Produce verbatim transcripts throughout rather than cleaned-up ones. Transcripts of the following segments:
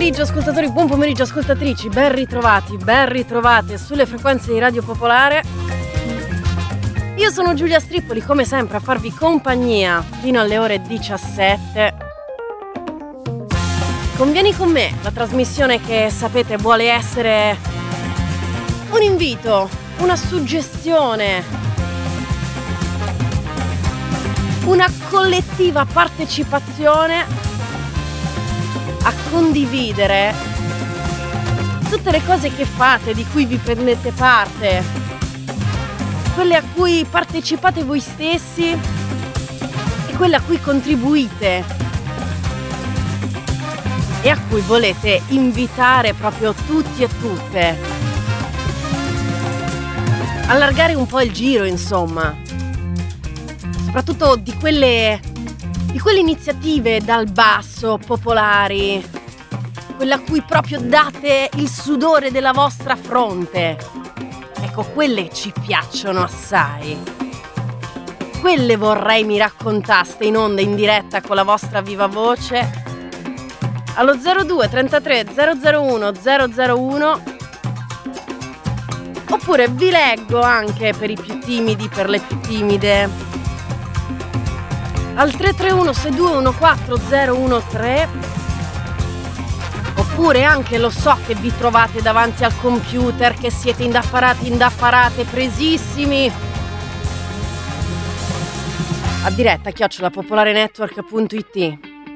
pomeriggio ascoltatori, buon pomeriggio ascoltatrici, ben ritrovati, ben ritrovate sulle frequenze di Radio Popolare. Io sono Giulia Strippoli, come sempre a farvi compagnia fino alle ore diciassette. Convieni con me, la trasmissione che sapete vuole essere un invito, una suggestione, una collettiva partecipazione a condividere tutte le cose che fate, di cui vi prendete parte, quelle a cui partecipate voi stessi e quelle a cui contribuite e a cui volete invitare proprio tutti e tutte. Allargare un po' il giro, insomma, soprattutto di quelle di quelle iniziative dal basso, popolari, quelle a cui proprio date il sudore della vostra fronte. Ecco, quelle ci piacciono assai. Quelle vorrei mi raccontaste in onda, in diretta, con la vostra viva voce allo zero due trentatré zero zero uno zero zero uno, oppure vi leggo anche per i più timidi, per le più timide, al tre tre uno sei due uno quattro zero uno tre, oppure anche, lo so che vi trovate davanti al computer, che siete indaffarati, indaffarate, presissimi, a diretta chiocciola popolarenetwork punto it.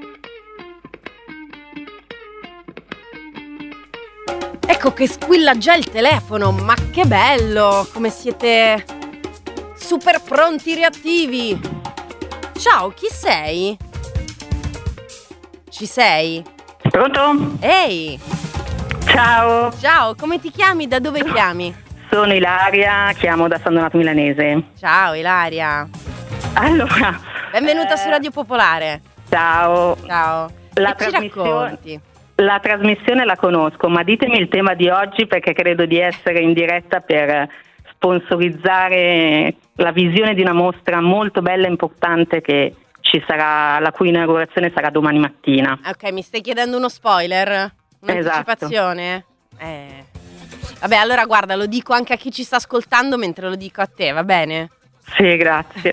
Ecco che squilla già il telefono, ma che bello, come siete super pronti, reattivi. Ciao, chi sei? Ci sei? Pronto? Ehi! Ciao! Ciao, come ti chiami? Da dove chiami? Sono Ilaria, chiamo da San Donato Milanese. Ciao Ilaria! Allora... Benvenuta eh, su Radio Popolare. Ciao! Ciao! La che ci racconti? La trasmissione la conosco, ma ditemi il tema di oggi, perché credo di essere in diretta per sponsorizzare la visione di una mostra molto bella e importante che ci sarà, la cui inaugurazione sarà domani mattina. Ok, mi stai chiedendo uno spoiler? Un'anticipazione? Esatto. Eh. Vabbè, allora guarda, lo dico anche a chi ci sta ascoltando mentre lo dico a te, va bene? Sì, grazie.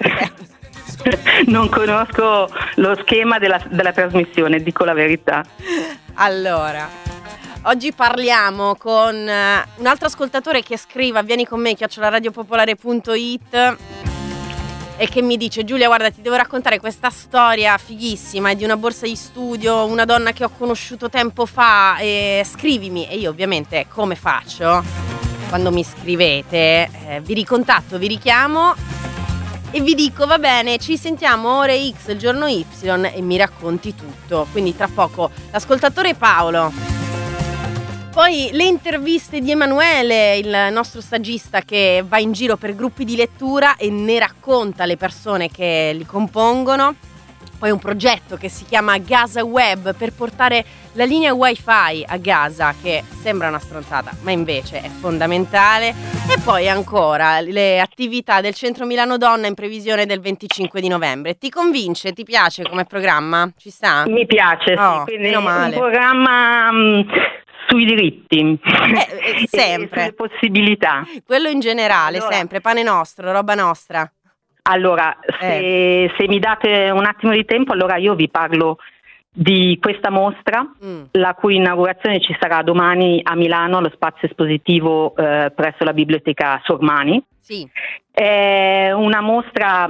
Non conosco lo schema della, della trasmissione, dico la verità. Allora, oggi parliamo con un altro ascoltatore che scrive vieni con me chiocciola radiopopolare punto it e che mi dice: Giulia, guarda, ti devo raccontare questa storia fighissima, è di una borsa di studio, una donna che ho conosciuto tempo fa, e scrivimi. E io ovviamente, come faccio quando mi scrivete, eh, vi ricontatto, vi richiamo e vi dico va bene, ci sentiamo ore X il giorno Y e mi racconti tutto. Quindi tra poco l'ascoltatore Paolo, poi le interviste di Emanuele, il nostro saggista che va in giro per gruppi di lettura e ne racconta le persone che li compongono. Poi un progetto che si chiama Gaza Web per portare la linea wifi a Gaza, che sembra una stronzata ma invece è fondamentale. E poi ancora le attività del Centro Milano Donna in previsione del venticinque di novembre. Ti convince? Ti piace come programma? Ci sta? Mi piace, oh, sì, quindi meno male. Un programma um, sui diritti eh, eh, sempre. e sulle possibilità. Quello in generale, allora, sempre, pane nostro, roba nostra. Allora, se, eh. se mi date un attimo di tempo, allora io vi parlo di questa mostra, mm. la cui inaugurazione ci sarà domani a Milano, allo spazio espositivo eh, presso la Biblioteca Sormani. Sì. È una mostra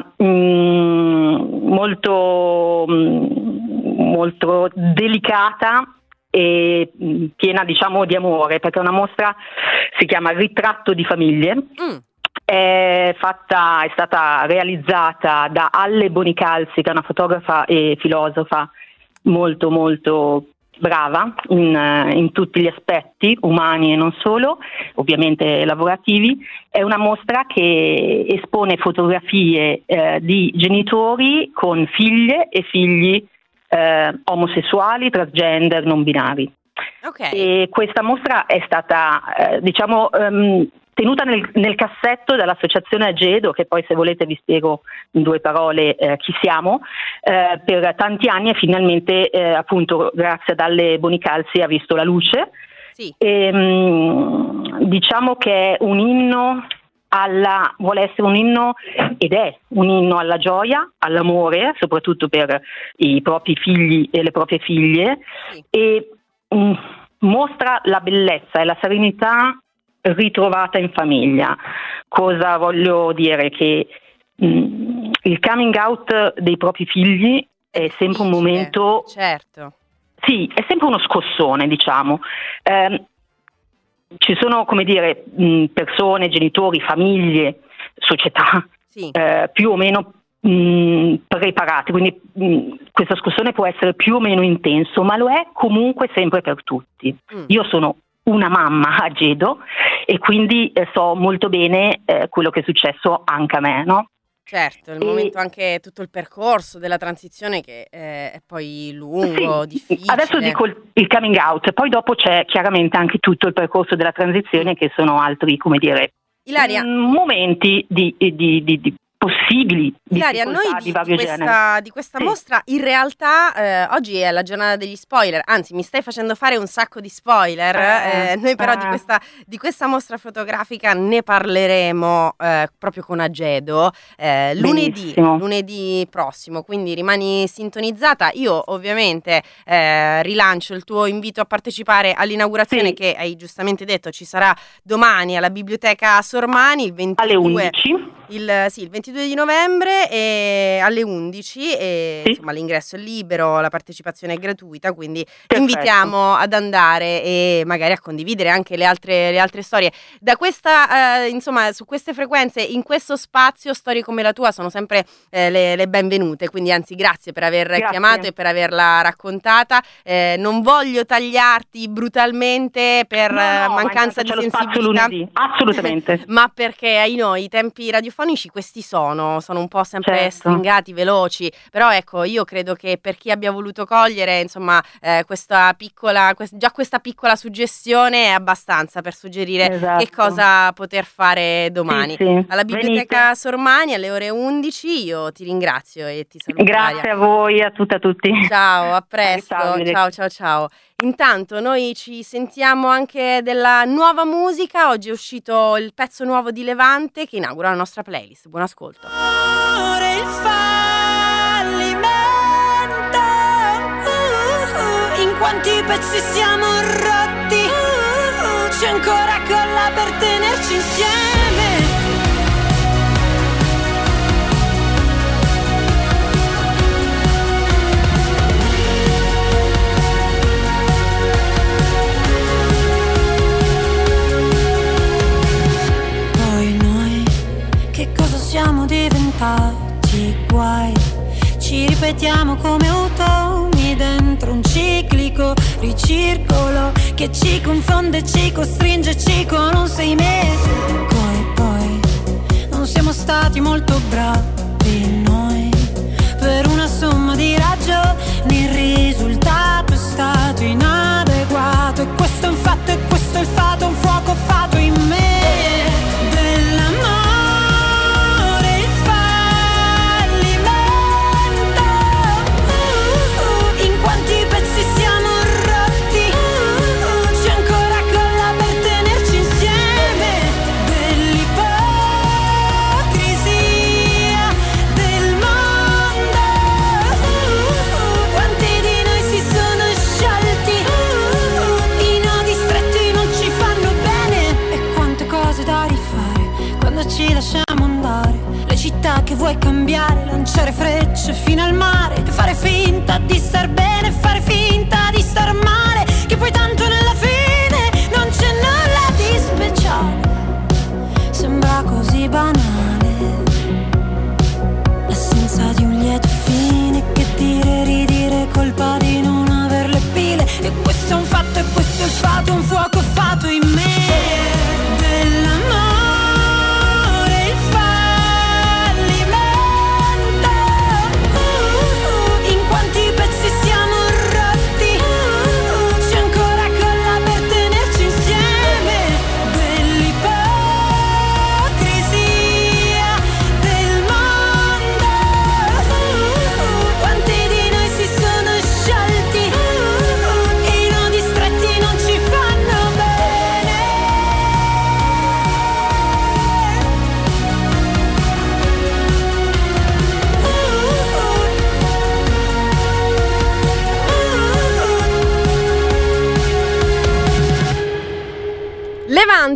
mh, molto, mh, molto delicata e mh, piena, diciamo, di amore, perché è una mostra, si chiama Ritratto di famiglie. Mm. È fatta, è stata realizzata da Alle Bonicalzi, che è una fotografa e filosofa molto molto brava in, in tutti gli aspetti, umani e non solo, ovviamente lavorativi. È una mostra che espone fotografie eh, di genitori con figlie e figli eh, omosessuali, transgender, non binari. Okay. E questa mostra è stata, eh, diciamo, um, tenuta nel, nel cassetto dall'associazione Agedo, che poi se volete vi spiego in due parole eh, chi siamo, eh, per tanti anni e finalmente eh, appunto grazie ad Alle Bonicalzi ha visto la luce. Sì. E, mh, diciamo che è un inno alla, vuole essere un inno ed è un inno alla gioia, all'amore, soprattutto per i propri figli e le proprie figlie, sì. e mh, mostra la bellezza e la serenità ritrovata in famiglia. Cosa voglio dire? Che mh, il coming out dei propri figli è, è sempre un momento, certo. Sì, è sempre uno scossone, diciamo. Eh, ci sono, come dire, mh, persone, genitori, famiglie, società sì. eh, più o meno mh, preparate, quindi mh, questo scossone può essere più o meno intenso, ma lo è comunque sempre per tutti. Mm. Io sono una mamma a Agedo e quindi eh, so molto bene eh, quello che è successo anche a me, no? Certo, il e... momento anche tutto il percorso della transizione che eh, è poi lungo, sì, difficile. Adesso dico il, il coming out, poi dopo c'è chiaramente anche tutto il percorso della transizione, che sono altri, come dire, Ilaria, momenti di, di, di, di possibili Ilaria, noi di, di vario di questa, genere. di questa sì. mostra in realtà eh, oggi è la giornata degli spoiler, anzi mi stai facendo fare un sacco di spoiler, eh, eh, noi però eh. di, questa, di questa mostra fotografica ne parleremo eh, proprio con Agedo eh, lunedì, lunedì prossimo, quindi rimani sintonizzata. Io ovviamente eh, rilancio il tuo invito a partecipare all'inaugurazione sì. che hai giustamente detto ci sarà domani alla Biblioteca Sormani il ventidue alle undici. Il, sì, il ventidue di novembre e alle undici e sì. insomma l'ingresso è libero, la partecipazione è gratuita, quindi Perfetto. invitiamo ad andare e magari a condividere anche le altre, le altre storie. Da questa, eh, insomma, su queste frequenze, in questo spazio, storie come la tua sono sempre eh, le, le benvenute, quindi anzi grazie per aver grazie. chiamato e per averla raccontata. Eh, non voglio tagliarti brutalmente per no, no, mancanza di sensibilità, assolutamente, ma perché ai noi i tempi radiofonici questi sono, sono un po' sempre certo. stringati, veloci, però ecco io credo che per chi abbia voluto cogliere insomma eh, questa piccola, quest- già questa piccola suggestione è abbastanza per suggerire esatto. che cosa poter fare domani. Sì, sì. Alla Biblioteca Venite. Sormani alle ore undici, io ti ringrazio e ti saluto. Grazie Ilaria. a voi, a tutte e a tutti. Ciao, a presto, ciao, ciao ciao ciao. Intanto noi ci sentiamo anche della nuova musica, oggi è uscito il pezzo nuovo di Levante che inaugura la nostra playlist, buon ascolto. Ora il fallimento, uh, uh, in quanti pezzi siamo rotti, uh, uh, c'è ancora colla per tenerci insieme. Siamo diventati guai, ci ripetiamo come automi dentro un ciclico ricircolo che ci confonde, ci costringe, ci conosce i mesi. Poi, poi, non siamo stati molto bravi noi, per una somma di ragioni il risultato è stato inadeguato. E questo è un fatto, e questo è il fatto, un fuoco fatto in me. Che vuoi cambiare, lanciare frecce fino al mare e fare finta di star bene, fare finta di star male, che poi tanto nella fine non c'è nulla di speciale. Sembra così banale l'assenza di un lieto fine, che dire, ridire, colpa di non aver le pile. E questo è un fatto, e questo è il fatto, un fuoco fatto in me. Dell'amore in quanti pezzi siamo rotti, c'è ancora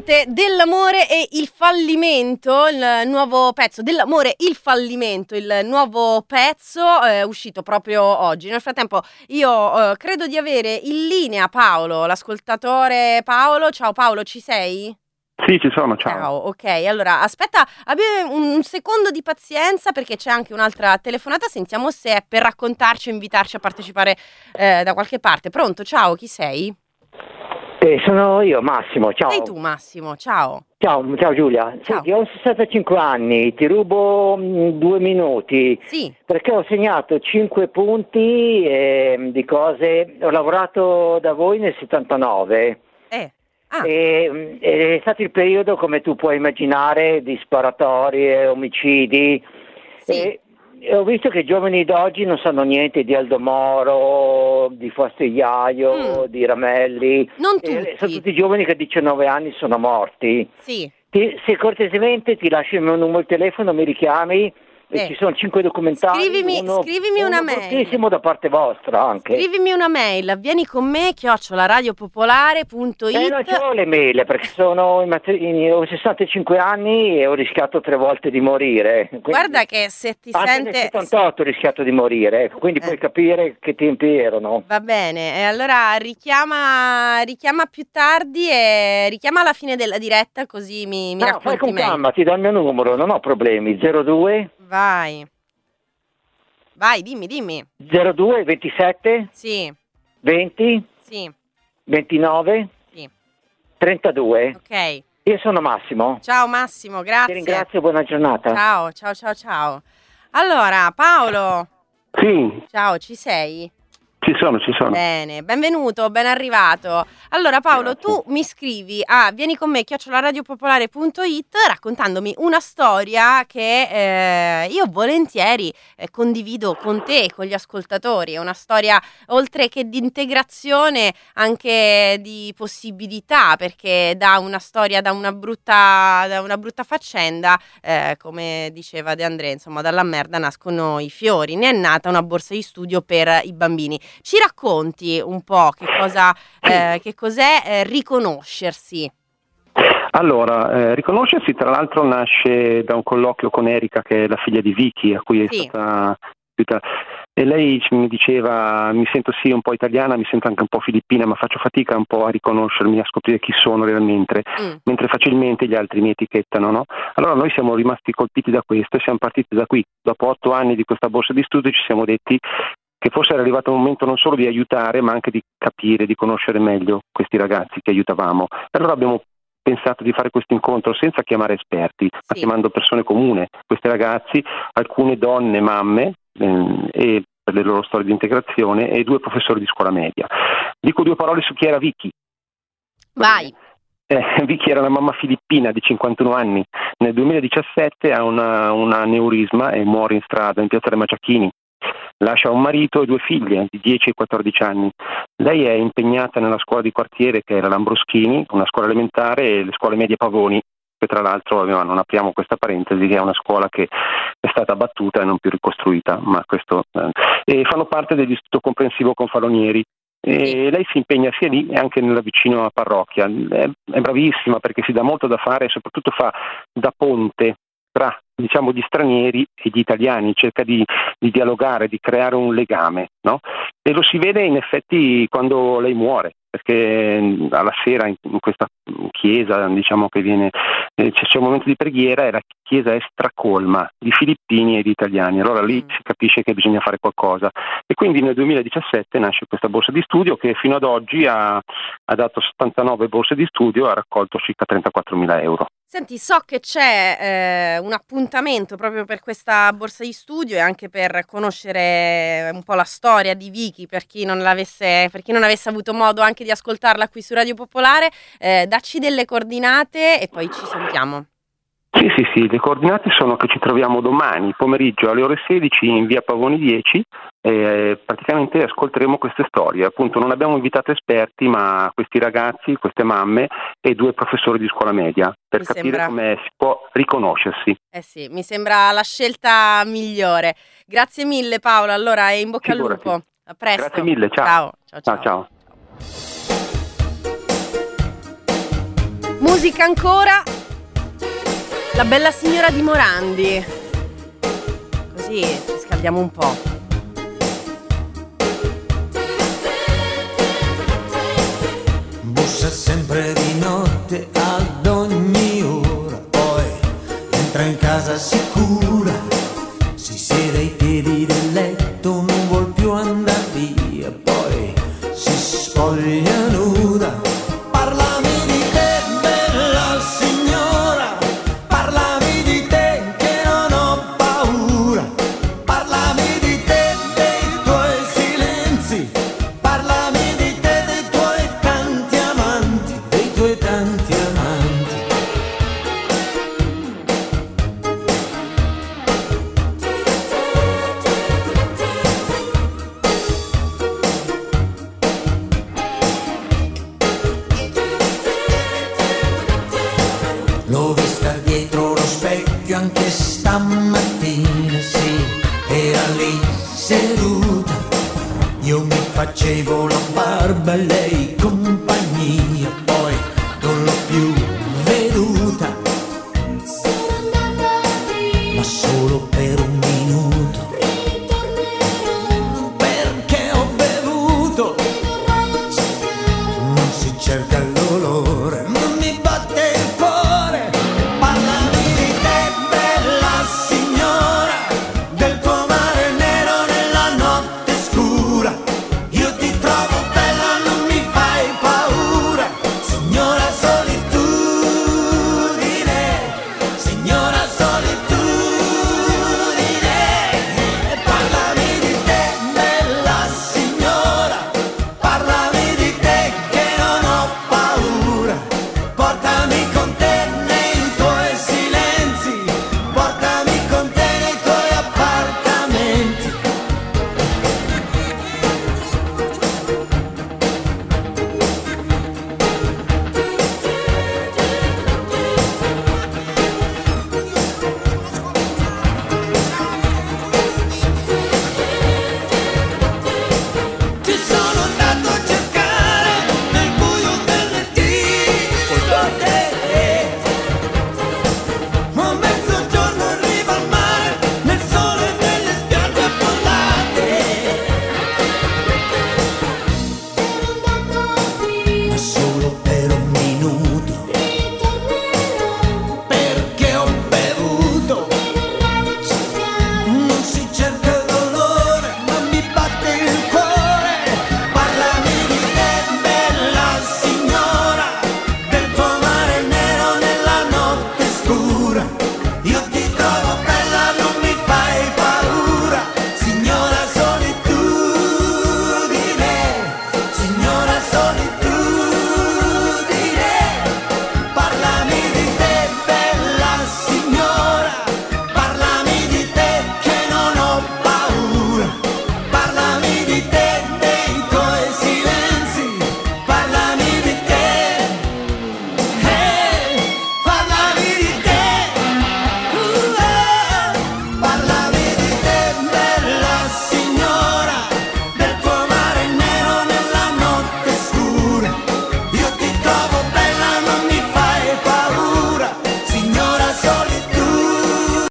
Niente, dell'amore e il fallimento, il nuovo pezzo, dell'amore, il fallimento, il nuovo pezzo è uscito proprio oggi. Nel frattempo io eh, credo di avere in linea Paolo, l'ascoltatore Paolo. Ciao Paolo, ci sei? Sì, ci sono, ciao. Ciao, ok, allora aspetta, abbiamo un, un secondo di pazienza perché c'è anche un'altra telefonata, sentiamo se è per raccontarci o invitarci a partecipare eh, da qualche parte. Pronto, ciao, chi sei? Eh, sono io, Massimo, ciao. Sei tu, Massimo, ciao. Ciao, ciao Giulia. Ciao. Senti, ho sessantacinque anni, ti rubo mh, due minuti. Sì. Perché ho segnato cinque punti eh, di cose. Ho lavorato da voi nel settantanove. Eh. Ah. E, mh, è stato il periodo, come tu puoi immaginare, di sparatorie, omicidi. Sì. E, e ho visto che i giovani d'oggi non sanno niente di Aldo Moro, di Fastigliaio, Mm. di Ramelli. Non Eh, tutti. sono tutti giovani che a diciannove anni sono morti. Sì. Ti- se cortesemente ti lascio il mio numero di telefono, mi richiami. E Eh. ci sono cinque documentari. Scrivimi- uno, scrivimi una uno mail. bruttissimo da parte vostra anche. Scrivimi una mail, vieni con me, chiocciola radiopopolare punto it. Eh, non c'ho le mail perché sono in mater- in- ho sessantacinque anni e ho rischiato tre volte di morire. Quindi- Guarda che se ti anche sente... nel settantotto ho rischiato di morire, quindi Eh. puoi capire che tempi erano. Va bene, e allora richiama, richiama più tardi e richiama alla fine della diretta così mi, mi No, fai racconti con meglio. calma, ti do il mio numero, non ho problemi. zero due Vai. Vai, dimmi, dimmi. zero due ventisette Sì, venti sì, ventinove sì. trentadue. Ok. Io sono Massimo. Ciao Massimo, Ti grazie. ringrazio, buona giornata. Ciao, ciao, ciao, ciao. Allora, Paolo, Sì, ciao, ci sei? ci sono, ci sono. Bene, benvenuto, ben arrivato. Allora Paolo, Grazie. tu mi scrivi a vieni con me chiocciola radiopopolare punto it raccontandomi una storia che eh, io volentieri eh, condivido con te e con gli ascoltatori. È una storia oltre che di integrazione anche di possibilità, perché da una storia, da una brutta, da una brutta faccenda, eh, come diceva De André, insomma dalla merda nascono i fiori. Ne è nata una borsa di studio per i bambini. Ci racconti un po' che cosa, eh, che cos'è eh, riconoscersi? Allora, eh, riconoscersi tra l'altro nasce da un colloquio con Erika, che è la figlia di Vicky, a cui è Sì. stata aiutata. E lei ci- mi diceva, mi sento sì un po' italiana, mi sento anche un po' filippina, ma faccio fatica un po' a riconoscermi, a scoprire chi sono realmente, Mm. mentre facilmente gli altri mi etichettano, no? Allora noi siamo rimasti colpiti da questo e siamo partiti da qui. Dopo otto anni di questa borsa di studio ci siamo detti che forse era arrivato il momento non solo di aiutare, ma anche di capire, di conoscere meglio questi ragazzi che aiutavamo. E allora abbiamo pensato di fare questo incontro senza chiamare esperti, ma Sì. chiamando persone comuni, questi ragazzi, alcune donne, mamme, ehm, e per le loro storie di integrazione, e due professori di scuola media. Dico due parole su chi era Vicky. Vai. Eh, Vicky era una mamma filippina di cinquantuno anni. Nel duemiladiciassette ha una, un aneurisma e muore in strada in piazza dei Maciacchini. Lascia un marito e due figlie di dieci e quattordici anni. Lei è impegnata nella scuola di quartiere, che è la Lambroschini, una scuola elementare, e le scuole medie Pavoni, che tra l'altro, aveva- non apriamo questa parentesi, che è una scuola che è stata abbattuta e non più ricostruita, ma questo eh, e fanno parte dell'istituto comprensivo Confalonieri. E Sì. lei si impegna sia lì e anche nella vicina parrocchia. È, è bravissima perché si dà molto da fare e soprattutto fa da ponte tra, diciamo, gli stranieri e gli italiani, cerca di, di dialogare, di creare un legame, no? E lo si vede in effetti quando lei muore, perché mh, alla sera in, in questa chiesa, diciamo che viene, eh, c'è, c'è un momento di preghiera e la chiesa è stracolma di filippini e di italiani, allora lì Mm. si capisce che bisogna fare qualcosa. E quindi nel duemiladiciassette nasce questa borsa di studio che fino ad oggi ha, ha dato settantanove borse di studio e ha raccolto circa trentaquattromila euro. Senti, so che c'è eh, un appuntamento proprio per questa borsa di studio e anche per conoscere un po' la storia di Vicky per chi non l'avesse, per chi non avesse avuto modo anche di ascoltarla qui su Radio Popolare. Eh, dacci delle coordinate e poi ci sentiamo. Sì, sì, sì, le coordinate sono che ci troviamo domani pomeriggio alle ore sedici in via Pavoni dieci e praticamente ascolteremo queste storie. Appunto non abbiamo invitato esperti, ma questi ragazzi, queste mamme e due professori di scuola media per Mi capire sembra- come si può riconoscersi. Eh sì, mi sembra la scelta migliore. Grazie mille Paolo, allora e in bocca Figurati. al lupo. A presto. Grazie mille, ciao. Ciao, ciao, ciao. Ciao, ciao. Musica Musica ancora, la bella signora di Morandi, così ci scaldiamo un po'. Bussa sempre di notte ad ogni ora, poi entra in casa sicura, si siede ai piedi del letto, non vuol più andare via, poi si spoglia nuda. Parlami di te, bella signora, parlami di te che non ho paura, parlami di te, dei tuoi silenzi, parlami di te, dei tuoi tanti amanti, dei tuoi tanti amanti. L'ho vista dietro lo specchio anche stamattina, sì, era lì seduta. Io mi facevo la barba e lei compagnia, poi non l'ho più veduta, ma solo per un minuto, perché ho bevuto. Non si cerca il dolore, non mi batte il cuore. Parlami di te, bella signora, del tuo mare nero nella notte scura. Io ti trovo bella, non mi fai paura. Signora solitudine, signora solitudine. Parlami di te, bella signora, parlami di te che non ho paura. Portami con te nei tuoi silenzi, portami con te nei tuoi appartamenti. Ti sono andato a cercare nel buio del letto con te. A mezzogiorno in riva al mare, nel sole e nelle spiagge affollate. Ma solo per un minuto, perché ho bevuto. Non si cerca il dolore, ma mi batte il cuore. Parlami di te, bella signora, del tuo mare nero nella notte scura. Io ti trovo bella, non mi fai paura. Signora solitudine, signora solitudine. Parlami di te, bella signora, parlami di te che non ho paura. Parlami di te, dei tuoi silenzi, parlami di te. Hey, parlami di te. Uh, eh. Parlami di te, bella signora, del tuo mare nero nella notte scura. Io ti trovo bella, non mi fai paura. Signora solitudine,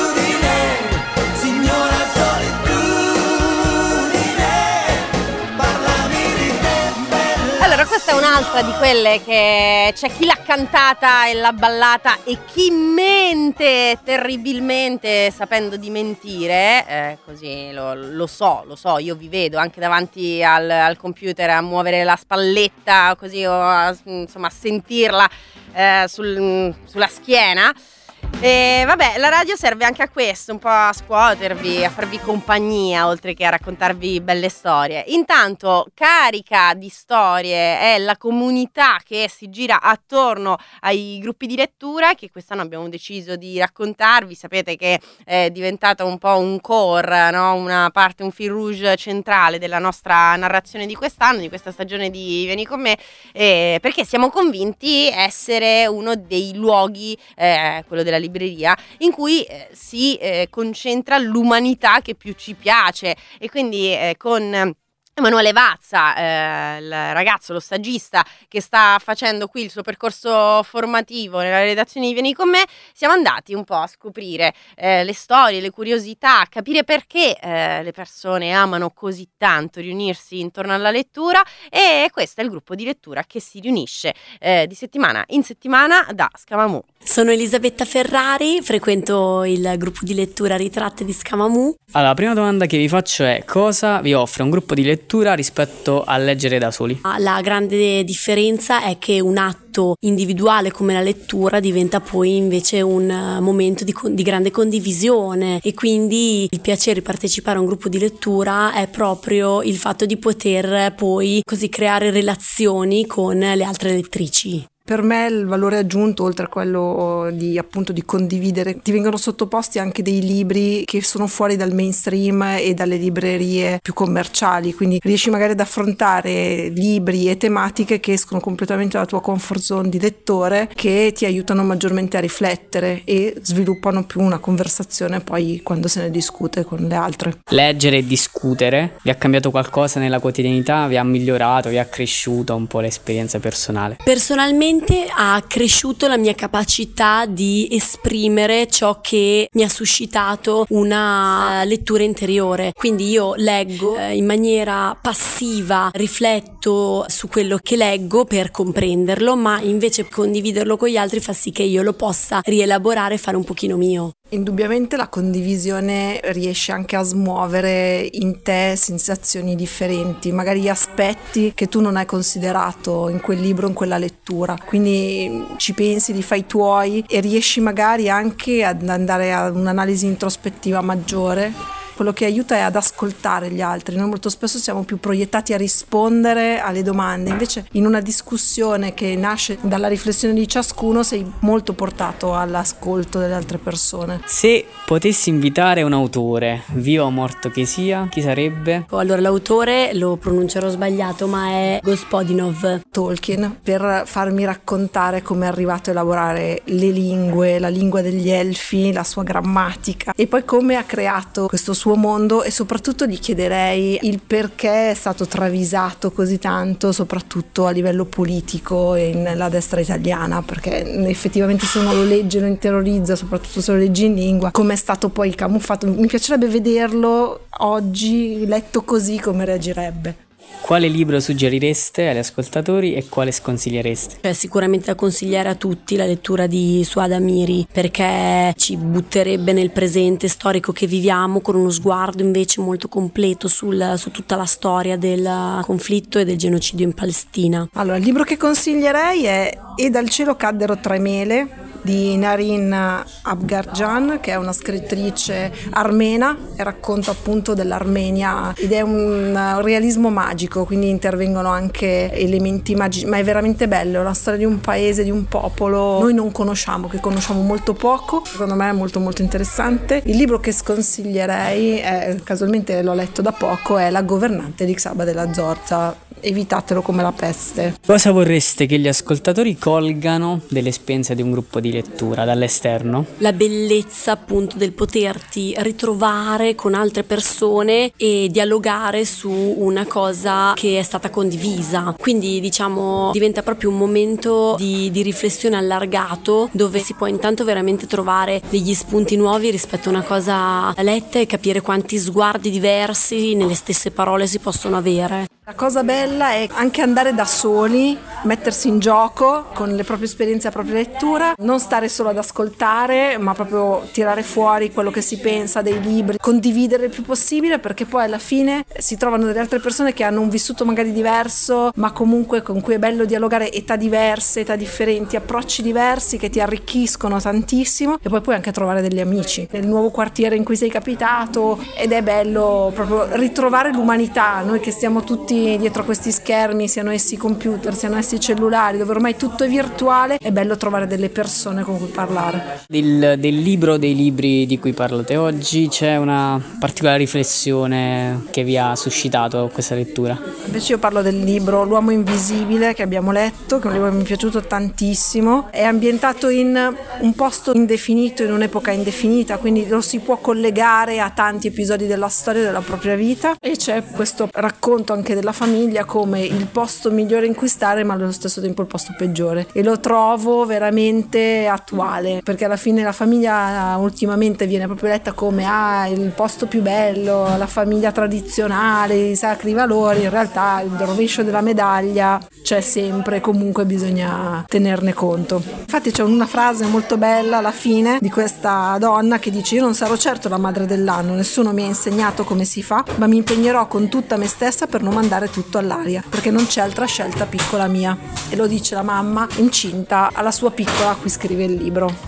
signora solitudine. Parlami di te, bella. Allora, questa è un'altra di quelle che c'è chi l'ha cantata e l'ha ballata e chi mente terribilmente sapendo di mentire, eh, così lo, lo so, lo so, io vi vedo anche davanti al, al computer a muovere la spalletta così o a, insomma a sentirla eh, sul, sulla schiena. E vabbè, la radio serve anche a questo, un po' a scuotervi, a farvi compagnia, oltre che a raccontarvi belle storie. Intanto, carica di storie è la comunità che si gira attorno ai gruppi di lettura, che quest'anno abbiamo deciso di raccontarvi. Sapete che è diventata un po' un core, no? Una parte, un fil rouge centrale della nostra narrazione di quest'anno, di questa stagione di Vieni con me, eh, perché siamo convinti essere uno dei luoghi, eh, quello della libreria, in cui eh, si eh, concentra l'umanità che più ci piace, e quindi eh, con Emanuele Vazza, eh, il ragazzo, lo stagista che sta facendo qui il suo percorso formativo nella redazione di Vieni con me, siamo andati un po' a scoprire eh, le storie, le curiosità, a capire perché eh, le persone amano così tanto riunirsi intorno alla lettura, e questo è il gruppo di lettura che si riunisce eh, di settimana in settimana da Scamamù. Sono Elisabetta Ferrari, frequento il gruppo di lettura Ritratte di Scamamù. Allora, la prima domanda che vi faccio è: cosa vi offre un gruppo di lettura rispetto a leggere da soli? La grande differenza è che un atto individuale come la lettura diventa poi invece un momento di, di grande condivisione, e quindi il piacere di partecipare a un gruppo di lettura è proprio il fatto di poter poi così creare relazioni con le altre lettrici. Per me il valore aggiunto, oltre a quello di appunto di condividere, ti vengono sottoposti anche dei libri che sono fuori dal mainstream e dalle librerie più commerciali, quindi riesci magari ad affrontare libri e tematiche che escono completamente dalla tua comfort zone di lettore, che ti aiutano maggiormente a riflettere e sviluppano più una conversazione poi quando se ne discute con le altre. Leggere e discutere vi ha cambiato qualcosa nella quotidianità? Vi ha migliorato? Vi ha cresciuto un po' l'esperienza personale? Personalmente ha cresciuto la mia capacità di esprimere ciò che mi ha suscitato una lettura interiore, quindi io leggo in maniera passiva, rifletto su quello che leggo per comprenderlo, ma invece condividerlo con gli altri fa sì che io lo possa rielaborare e fare un pochino mio. Indubbiamente la condivisione riesce anche a smuovere in te sensazioni differenti, magari aspetti che tu non hai considerato in quel libro, in quella lettura, quindi ci pensi, li fai tuoi e riesci magari anche ad andare a un'analisi introspettiva maggiore. Quello che aiuta è ad ascoltare gli altri. Noi molto spesso siamo più proiettati a rispondere alle domande, invece in una discussione che nasce dalla riflessione di ciascuno sei molto portato all'ascolto delle altre persone. Se potessi invitare un autore, vivo o morto che sia, chi sarebbe? Allora, l'autore lo pronuncerò sbagliato, ma è Gospodinov. Tolkien, per farmi raccontare come è arrivato a elaborare le lingue, la lingua degli elfi, la sua grammatica, e poi come ha creato questo suo suo mondo, e soprattutto gli chiederei il perché è stato travisato così tanto, soprattutto a livello politico e nella destra italiana, perché effettivamente se uno lo legge, lo interiorizza, soprattutto se lo leggi in lingua, come è stato poi camuffato. Mi piacerebbe vederlo oggi letto così, come reagirebbe. Quale libro suggerireste agli ascoltatori e quale sconsigliereste? Cioè, sicuramente da consigliare a tutti la lettura di Suad Amiri, perché ci butterebbe nel presente storico che viviamo, con uno sguardo invece molto completo sul, su tutta la storia del conflitto e del genocidio in Palestina. Allora, il libro che consiglierei è E dal cielo caddero tre mele di Narin Abgarjan, che è una scrittrice armena e racconta appunto dell'Armenia, ed è un realismo magico, quindi intervengono anche elementi magici, ma è veramente bello, è una storia di un paese, di un popolo noi non conosciamo, che conosciamo molto poco. Secondo me è molto molto interessante. Il libro che sconsiglierei, è, casualmente l'ho letto da poco, è La governante di Xaba della Zorza. Evitatelo come la peste. Cosa vorreste che gli ascoltatori colgano dell'esperienza di un gruppo di lettura dall'esterno? La bellezza appunto del poterti ritrovare con altre persone e dialogare su una cosa che è stata condivisa, quindi diciamo diventa proprio un momento di, di riflessione allargato, dove si può intanto veramente trovare degli spunti nuovi rispetto a una cosa letta e capire quanti sguardi diversi nelle stesse parole si possono avere. La cosa bella è anche andare da soli, mettersi in gioco con le proprie esperienze, la propria lettura, non stare solo ad ascoltare, ma proprio tirare fuori quello che si pensa dei libri, condividere il più possibile, perché poi alla fine si trovano delle altre persone che hanno un vissuto magari diverso, ma comunque con cui è bello dialogare, età diverse, età differenti, approcci diversi che ti arricchiscono tantissimo, e poi puoi anche trovare degli amici nel nuovo quartiere in cui sei capitato, ed è bello proprio ritrovare l'umanità, noi che stiamo tutti tutti dietro a questi schermi, siano essi computer, siano essi cellulari, dove ormai tutto è virtuale, è bello trovare delle persone con cui parlare. Del, del libro, dei libri di cui parlate oggi, c'è una particolare riflessione che vi ha suscitato questa lettura? Invece io parlo del libro L'uomo invisibile, che abbiamo letto, che è un libro che mi è piaciuto tantissimo. È ambientato in un posto indefinito, in un'epoca indefinita, quindi lo si può collegare a tanti episodi della storia della propria vita, e c'è questo racconto anche della famiglia come il posto migliore in cui stare, ma allo stesso tempo il posto peggiore, e lo trovo veramente attuale, perché alla fine la famiglia ultimamente viene proprio letta come ah, il posto più bello, la famiglia tradizionale, i sacri valori. In realtà il rovescio della medaglia c'è sempre, comunque bisogna tenerne conto. Infatti c'è una frase molto bella alla fine di questa donna che dice: io non sarò certo la madre dell'anno, nessuno mi ha insegnato come si fa, ma mi impegnerò con tutta me stessa per non mandare tutto all'aria, perché non c'è altra scelta piccola mia. E lo dice la mamma incinta alla sua piccola a cui scrive il libro.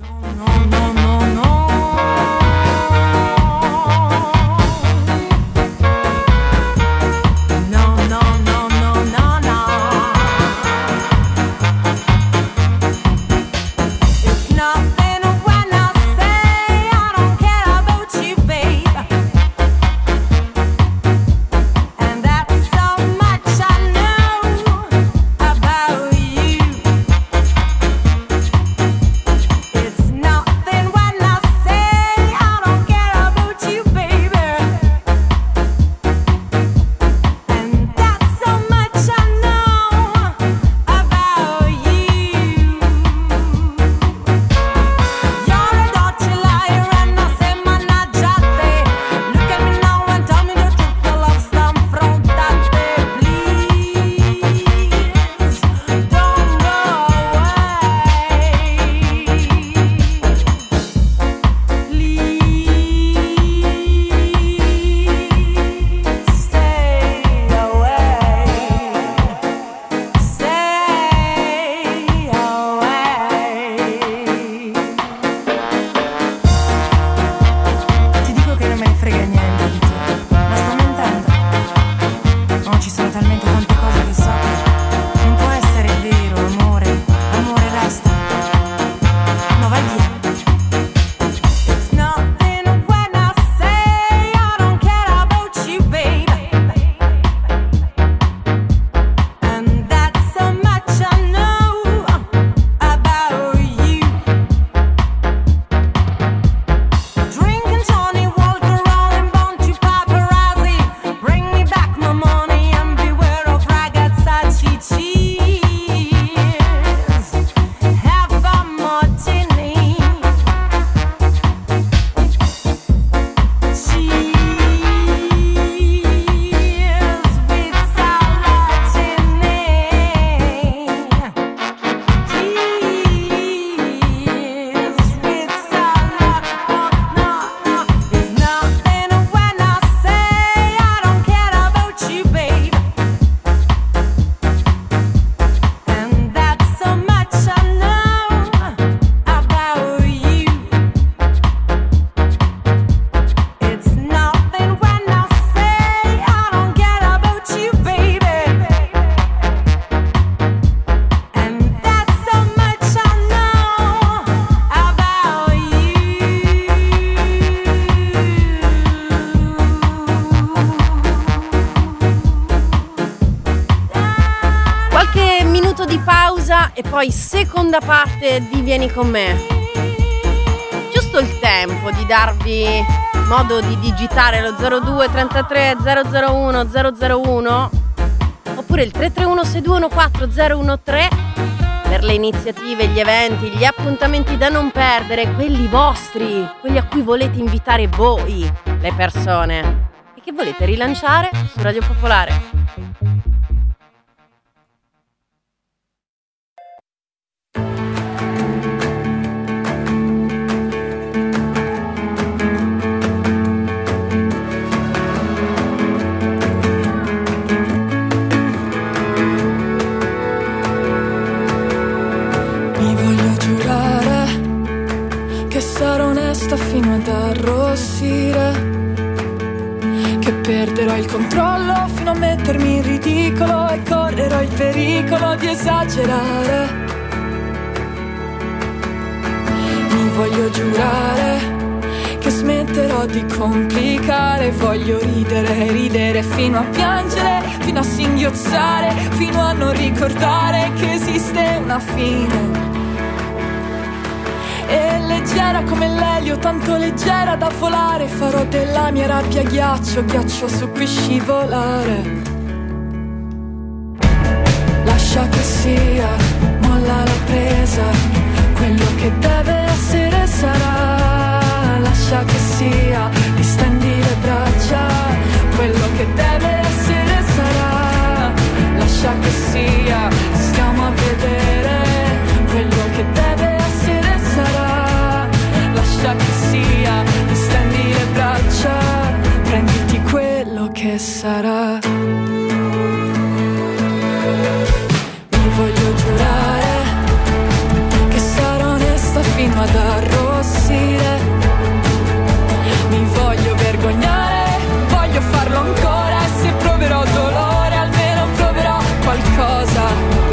E poi seconda parte di Vieni con me. Giusto il tempo di darvi modo di digitare lo zero due trentatré zero zero uno zero zero uno oppure il tre tre uno sei due uno quattro zero uno tre per le iniziative, gli eventi, gli appuntamenti da non perdere, quelli vostri, quelli a cui volete invitare voi, le persone, e che volete rilanciare su Radio Popolare. Fino ad arrossire, che per perderò il controllo fino a mettermi in ridicolo e correrò il pericolo di esagerare. Mi voglio giurare che smetterò di complicare. Voglio ridere, ridere fino a piangere, fino a singhiozzare, fino a non ricordare che esiste una fine. E leggera come l'elio, tanto leggera da volare, farò della mia rabbia ghiaccio, ghiaccio su cui scivolare. Lascia che sia, molla la presa, quello che deve essere sarà. Lascia che sia, distendi le braccia, quello che deve essere sarà. Lascia che sia, stiamo a vedere, quello che deve essere sarà. Lascia che sia, distendi le braccia, prenditi quello che sarà. Mi voglio giurare che sarò onesta fino ad arrossire. Mi voglio vergognare, voglio farlo ancora, e se proverò dolore almeno proverò qualcosa.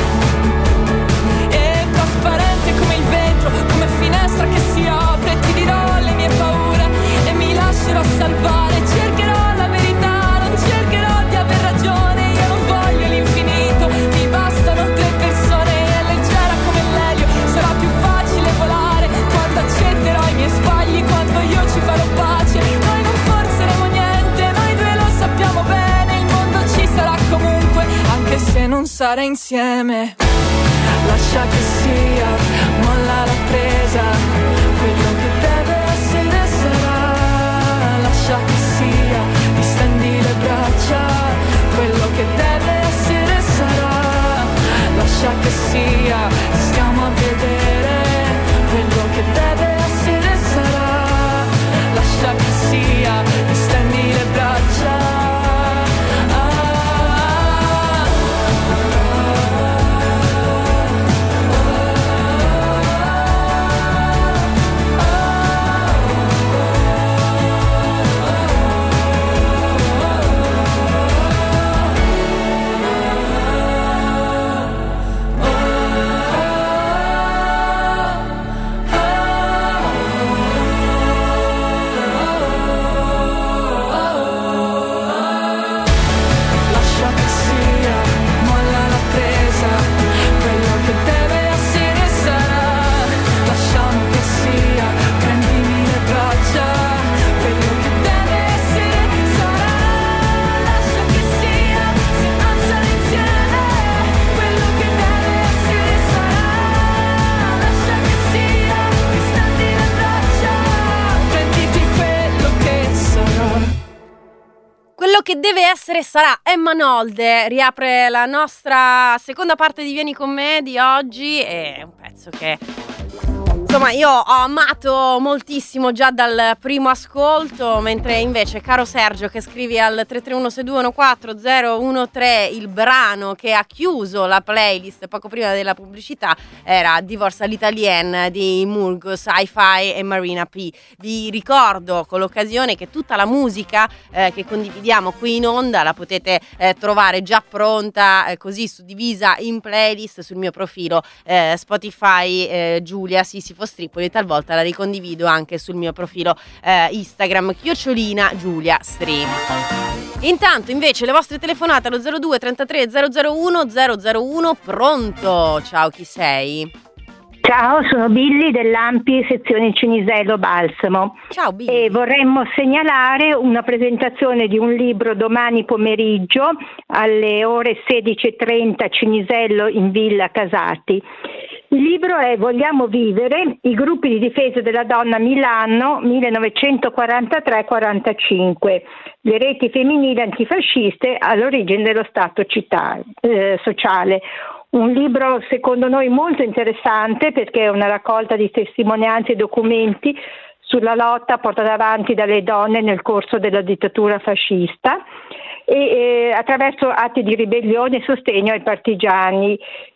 E trasparente come il vetro, come finestra che si apre, ti dirò le mie paure e mi lascerò salvare. Cercherò la verità, non cercherò di aver ragione. Io non voglio l'infinito, mi bastano tre persone. È leggera come l'elio, sarà più facile volare quando accetterò i miei sbagli, quando io ci farò pace. Noi non forzeremo niente, noi due lo sappiamo bene. Il mondo ci sarà comunque, anche se non sarà insieme. Lascia che sia, molla la presa, quello che deve essere sarà. Lascia che sia, distendi le braccia, quello che deve essere sarà. Lascia che sia, stiamo a vedere, quello che deve essere sarà. Lascia che sia, distendi le braccia. Che deve essere sarà. Emma Nolde riapre la nostra seconda parte di Vieni con me di oggi. È un pezzo che insomma io ho amato moltissimo già dal primo ascolto, mentre invece caro Sergio, che scrivi al tre tre uno sei due uno quattro zero uno tre, il brano che ha chiuso la playlist poco prima della pubblicità era Divorce all'Italienne di Murgus, Hi-Fi e Marina P. Vi ricordo con l'occasione che tutta la musica eh, che condividiamo qui in onda la potete eh, trovare già pronta, eh, così suddivisa in playlist sul mio profilo eh, Spotify eh, Giulia Sisifo Stripoli. Talvolta la ricondivido anche sul mio profilo eh, Instagram Chiocciolina Giulia Stream. Intanto invece le vostre telefonate allo zero due trentatré zero zero uno zero zero uno. Pronto? Ciao, chi sei? Ciao, sono Billy dell'A M P I sezione Cinisello Balsamo. Ciao Billy. E vorremmo segnalare una presentazione di un libro domani pomeriggio alle ore sedici e trenta a Cinisello in Villa Casati. Il libro è Vogliamo vivere, i gruppi di difesa della donna Milano millenovecentoquarantatré quarantacinque, le reti femminili antifasciste all'origine dello Stato città, eh, sociale. Un libro secondo noi molto interessante perché è una raccolta di testimonianze e documenti sulla lotta portata avanti dalle donne nel corso della dittatura fascista e eh, attraverso atti di ribellione e sostegno ai partigiani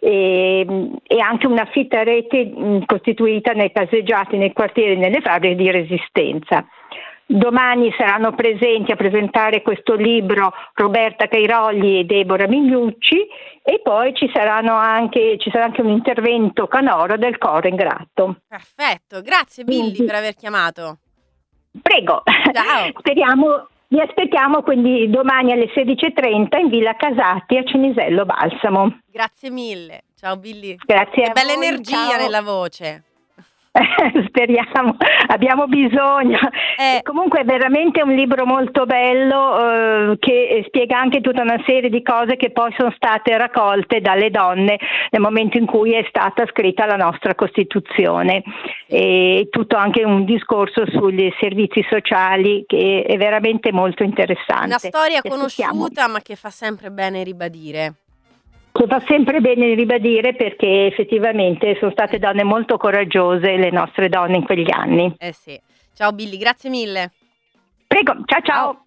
e, e anche una fitta rete mh, costituita nei caseggiati, nei quartieri e nelle fabbriche di resistenza. domani saranno presenti a presentare questo libro Roberta Cairoli e Deborah Mignucci, e poi ci saranno anche ci sarà anche un intervento canoro del coro Ingrato. Perfetto, grazie Billy Quindi, per aver chiamato. Prego. Ciao. Speriamo, vi aspettiamo quindi domani alle sedici e trenta in Villa Casati a Cinisello Balsamo. Grazie mille. Ciao Billy. Grazie che a bella voi, energia ciao. nella voce. Speriamo, abbiamo bisogno. Eh. Comunque è veramente un libro molto bello eh, che spiega anche tutta una serie di cose che poi sono state raccolte dalle donne nel momento in cui è stata scritta la nostra Costituzione, e tutto anche un discorso sugli servizi sociali che è veramente molto interessante. Una storia Ci conosciuta aspettiamo. ma che fa sempre bene ribadire. Che fa sempre bene ribadire, perché effettivamente sono state donne molto coraggiose le nostre donne in quegli anni. Eh sì. Ciao Billy, grazie mille. Prego, ciao ciao.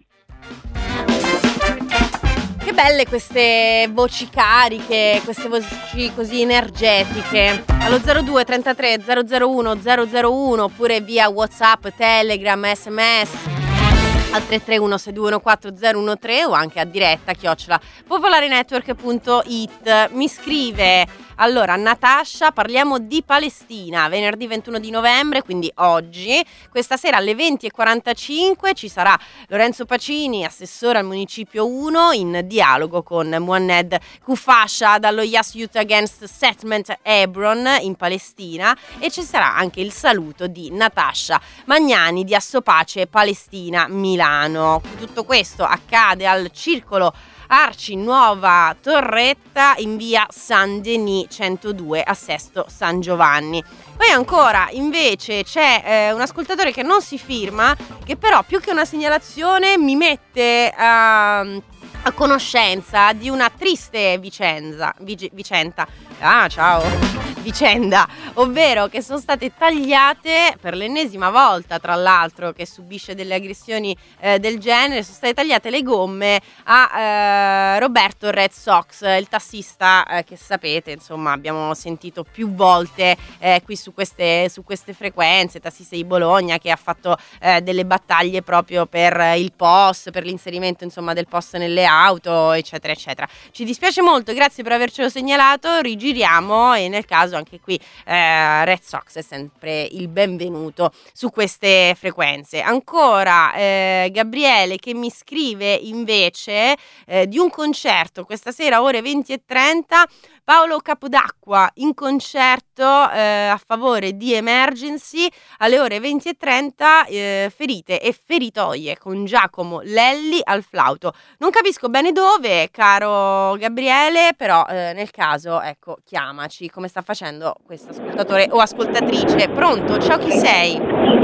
Che belle queste voci cariche, queste voci così energetiche. Allo zero due trentatré zero zero uno zero zero uno oppure via WhatsApp, Telegram, S M S al tre tre uno sei due uno quattro zero uno tre o anche a diretta chiocciola popolarenetwork punto it. Mi scrive allora Natascia, parliamo di Palestina, venerdì ventuno di novembre, quindi oggi. Questa sera alle venti e quarantacinque ci sarà Lorenzo Pacini, assessore al municipio uno, in dialogo con Muanned Kufasha dallo Yes Youth Against Settlement Hebron in Palestina, e ci sarà anche il saluto di Natascia Magnani di Assopace Palestina Milano. Tutto questo accade al Circolo Arci Nuova Torretta in via San Denis centodue a Sesto San Giovanni. Poi ancora invece c'è eh, un ascoltatore che non si firma, che però più che una segnalazione mi mette a, a conoscenza di una triste vicenza, vic- vicenda. Ah, ciao! Vicenda, ovvero che sono state tagliate per l'ennesima volta, tra l'altro, che subisce delle aggressioni eh, del genere, sono state tagliate le gomme a eh, Roberto Red Sox, il tassista eh, che sapete, insomma, abbiamo sentito più volte eh, qui su queste, su queste frequenze, tassista di Bologna che ha fatto eh, delle battaglie proprio per il P O S, per l'inserimento insomma del P O S nelle auto, eccetera, eccetera. Ci dispiace molto, grazie per avercelo segnalato, rigiriamo, e nel caso anche qui eh, Red Sox è sempre il benvenuto su queste frequenze. Ancora eh, Gabriele che mi scrive invece eh, di un concerto questa sera ore venti e trenta, Paolo Capodacqua in concerto eh, a favore di Emergency alle ore venti e trenta, eh, ferite e feritoie con Giacomo Lelli al flauto. Non capisco bene dove, caro Gabriele, però eh, nel caso, ecco, chiamaci come sta facendo questo ascoltatore o ascoltatrice. Pronto? Ciao, chi sei?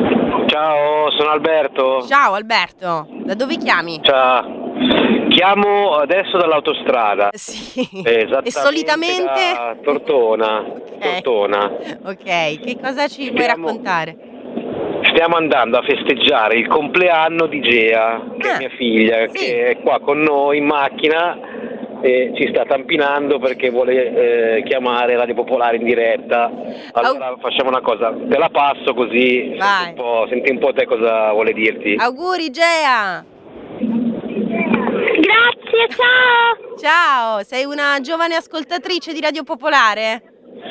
Ciao, sono Alberto. Ciao Alberto, da dove chiami? Ciao. Chiamo adesso dall'autostrada. Sì. Esattamente. E solitamente? Da Tortona. Okay. Tortona. Ok, che cosa ci vuoi Stiamo... raccontare? Stiamo andando a festeggiare il compleanno di Gea, che ah, è mia figlia, sì. che è qua con noi in macchina e ci sta tampinando perché vuole eh, chiamare Radio Popolare in diretta. Allora Au- facciamo una cosa, te la passo così senti un, po', senti un po' te cosa vuole dirti. Auguri Gea! Grazie, ciao! Ciao, sei una giovane ascoltatrice di Radio Popolare?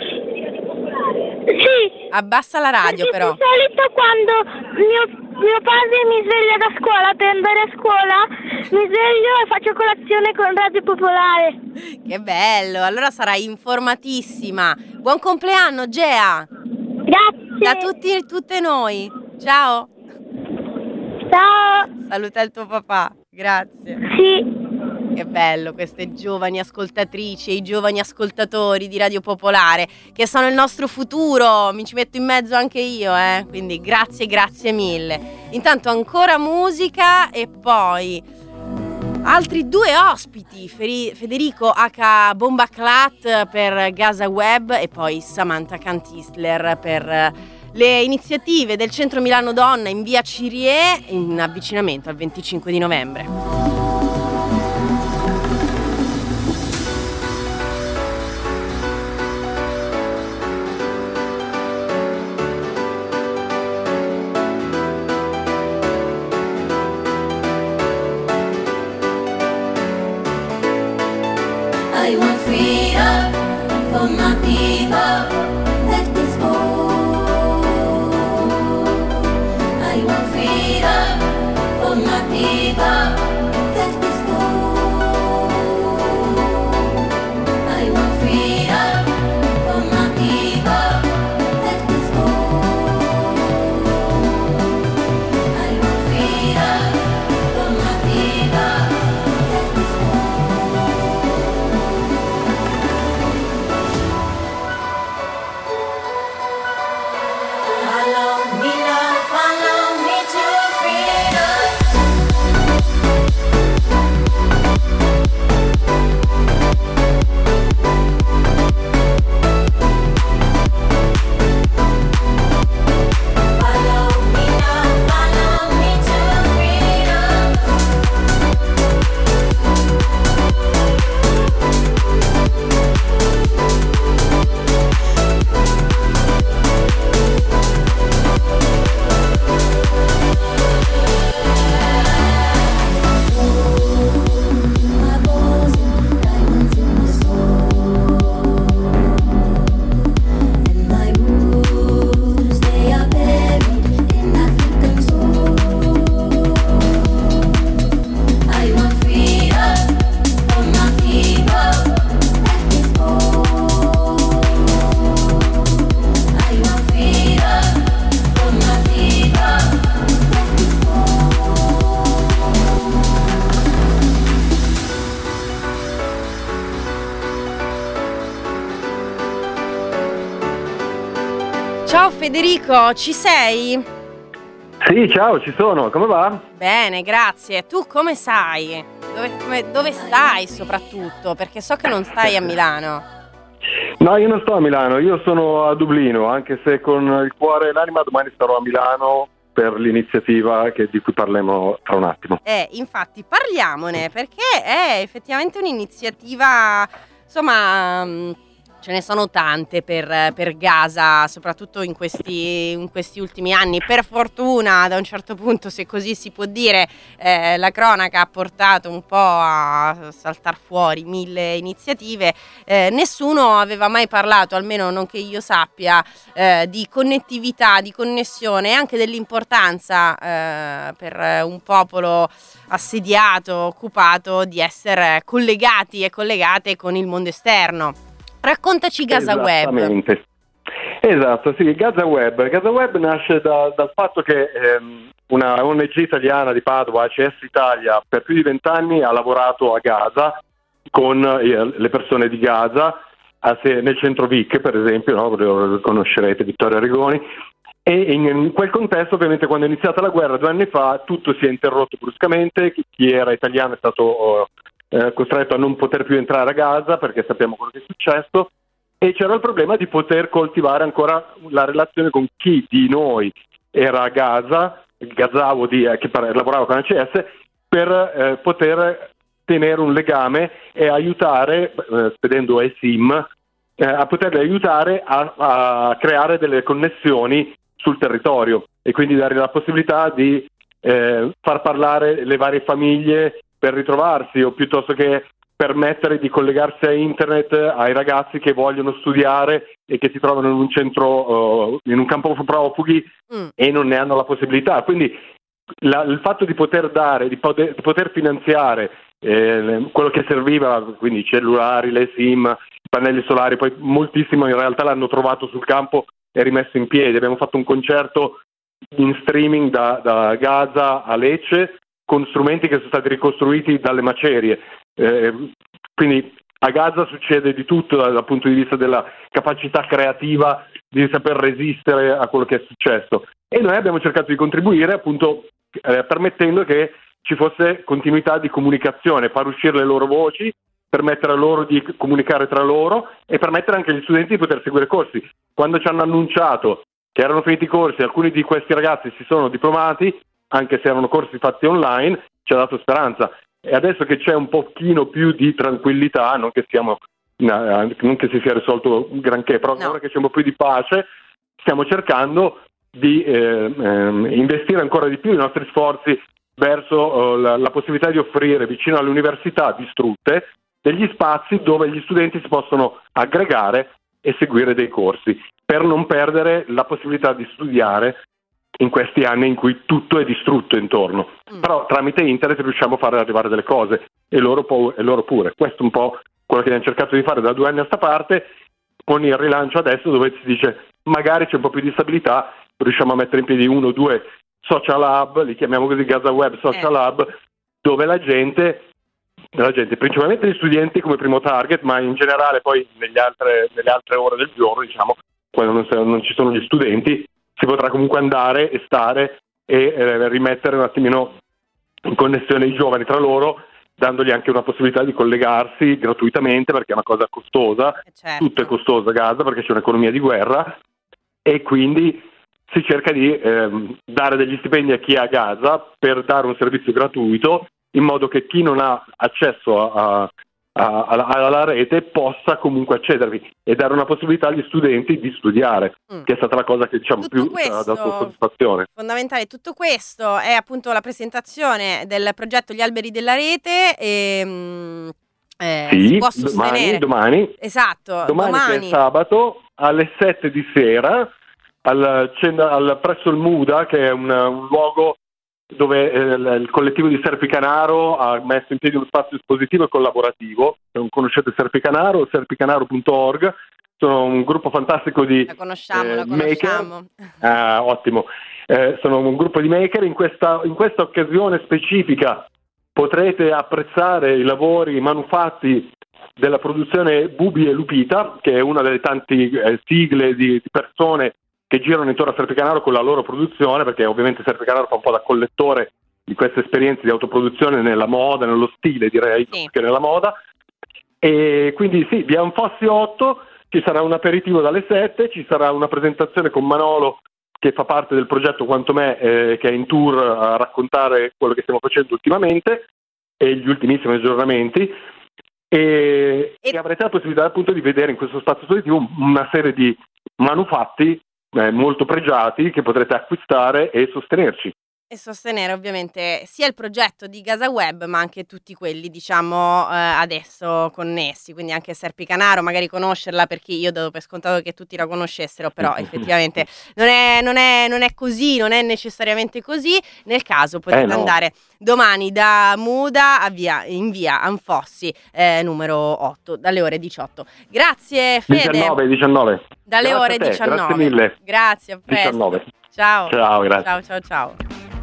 Sì. Abbassa la radio perché però. Di solito quando mio, mio padre mi sveglia da scuola per andare a scuola, mi sveglio e faccio colazione con Radio Popolare. Che bello, allora sarai informatissima. Buon compleanno Gea! Grazie! Da tutti e tutte noi. Ciao! Ciao! Saluta il tuo papà, grazie. Sì. Che bello queste giovani ascoltatrici e i giovani ascoltatori di Radio Popolare che sono il nostro futuro, mi ci metto in mezzo anche io, eh? Quindi grazie, grazie mille. Intanto ancora musica e poi altri due ospiti, Federico H. Bombaclat per Gaza Web e poi Samantha Cantisler per le iniziative del Centro Milano Donna in via Cirie in avvicinamento al venticinque di novembre. Federico, ci sei? Sì, ciao, ci sono, come va? Bene, grazie. Tu come sai? Dove, come, dove stai soprattutto? Perché so che non stai a Milano. No, io non sto a Milano, io sono a Dublino, anche se con il cuore e l'anima domani starò a Milano per l'iniziativa che, di cui parleremo tra un attimo. Eh, infatti parliamone, perché è effettivamente un'iniziativa, insomma, ce ne sono tante per, per Gaza, soprattutto in questi, in questi ultimi anni. Per fortuna, da un certo punto, se così si può dire, eh, la cronaca ha portato un po' a saltar fuori mille iniziative. Eh, nessuno aveva mai parlato, almeno non che io sappia, eh, di connettività, di connessione e anche dell'importanza eh, per un popolo assediato, occupato, di essere collegati e collegate con il mondo esterno. Raccontaci Gaza Web. Esatto, sì, Gaza Web. Gaza Web nasce da, dal fatto che ehm, una O N G italiana di Padova, A C S Italia, per più di vent'anni ha lavorato a Gaza con eh, le persone di Gaza, a se, nel centro Vic, per esempio, no? Lo conoscerete, Vittorio Arrigoni. E in, in quel contesto, ovviamente, quando è iniziata la guerra due anni fa, tutto si è interrotto bruscamente. Chi era italiano è stato oh, Eh, costretto a non poter più entrare a Gaza, perché sappiamo quello che è successo, e c'era il problema di poter coltivare ancora la relazione con chi di noi era a Gaza, il Gazavo di, eh, che par- lavorava con A C S, per eh, poter tenere un legame e aiutare, eh, spedendo eSIM, eh, a poterli aiutare a, a creare delle connessioni sul territorio e quindi dare la possibilità di eh, far parlare le varie famiglie per ritrovarsi, o piuttosto che permettere di collegarsi a internet ai ragazzi che vogliono studiare e che si trovano in un centro, uh, in un campo profughi mm. e non ne hanno la possibilità. Quindi la, il fatto di poter dare, di poter, di poter finanziare eh, quello che serviva, quindi i cellulari, le SIM, i pannelli solari, poi moltissimo in realtà l'hanno trovato sul campo e rimesso in piedi. Abbiamo fatto un concerto in streaming da, da Gaza a Lecce, con strumenti che sono stati ricostruiti dalle macerie. Eh, quindi a Gaza succede di tutto dal, dal punto di vista della capacità creativa di saper resistere a quello che è successo. E noi abbiamo cercato di contribuire appunto eh, permettendo che ci fosse continuità di comunicazione, far uscire le loro voci, permettere a loro di comunicare tra loro e permettere anche agli studenti di poter seguire corsi. Quando ci hanno annunciato che erano finiti i corsi, alcuni di questi ragazzi si sono diplomati, anche se erano corsi fatti online, ci ha dato speranza. E adesso che c'è un pochino più di tranquillità, non che siamo non che si sia risolto granché, però no. Ora che c'è un po' più di pace, stiamo cercando di eh, eh, investire ancora di più i nostri sforzi verso eh, la, la possibilità di offrire vicino alle università distrutte degli spazi dove gli studenti si possono aggregare e seguire dei corsi, per non perdere la possibilità di studiare in questi anni in cui tutto è distrutto intorno. Mm. Però tramite internet riusciamo a fare arrivare delle cose e loro, po- e loro pure. Questo è un po' quello che abbiamo cercato di fare da due anni a sta parte, con il rilancio adesso dove si dice magari c'è un po' più di stabilità, riusciamo a mettere in piedi uno o due social hub, li chiamiamo così Gaza Web Social eh. Hub, dove la gente, la gente, principalmente gli studenti come primo target, ma in generale poi negli altre, nelle altre ore del giorno, diciamo, quando non, non ci sono gli studenti, si potrà comunque andare e stare e eh, rimettere un attimino in connessione i giovani tra loro, dandogli anche una possibilità di collegarsi gratuitamente, perché è una cosa costosa, certo. Tutto è costoso a Gaza perché c'è un'economia di guerra, e quindi si cerca di ehm, dare degli stipendi a chi è a Gaza per dare un servizio gratuito, in modo che chi non ha accesso a, a, a, alla rete possa comunque accedervi e dare una possibilità agli studenti di studiare, mm. che è stata la cosa che diciamo tutto più ha dato soddisfazione. Fondamentale, tutto questo è appunto la presentazione del progetto Gli Alberi della Rete e eh, sì, si può sostenere domani, domani, esatto, domani, domani. Che è sabato alle sette di sera al, al, presso il Muda, che è un, un luogo dove eh, il collettivo di Serpicanaro ha messo in piedi uno spazio espositivo e collaborativo. Se non conoscete Serpicanaro, serpicanaro punto org, sono un gruppo fantastico di la conosciamo, eh, la conosciamo. maker. Ah, ottimo. Eh, sono un gruppo di maker. In questa, in questa occasione specifica potrete apprezzare i lavori manufatti della produzione Bubi e Lupita, che è una delle tante eh, sigle di, di persone che girano intorno a Serpicanaro con la loro produzione, perché ovviamente Serpicanaro fa un po' da collettore di queste esperienze di autoproduzione nella moda, nello stile direi, Sì. che nella moda. E quindi sì, via Anfossi otto, ci sarà un aperitivo dalle sette, ci sarà una presentazione con Manolo che fa parte del progetto Quanto Me, eh, che è in tour a raccontare quello che stiamo facendo ultimamente e gli ultimissimi aggiornamenti, e, e avrete la possibilità appunto di vedere in questo spazio espositivo una serie di manufatti eh, molto pregiati che potrete acquistare e sostenerci. E sostenere ovviamente sia il progetto di Gazaweb, ma anche tutti quelli, diciamo, eh, adesso connessi, quindi anche Serpicanaro, magari conoscerla, perché io do per scontato che tutti la conoscessero, però effettivamente non è, non è, non è così, non è necessariamente così. Nel caso potete Eh no. andare domani da Muda a via, in via Anfossi, eh, numero otto, dalle ore diciotto. Grazie Fede. diciannove, diciannove. Dalle Grazie ore a te, diciannove. Grazie mille. Grazie, a presto. diciannove. Ciao. Ciao, grazie. Ciao, ciao, ciao.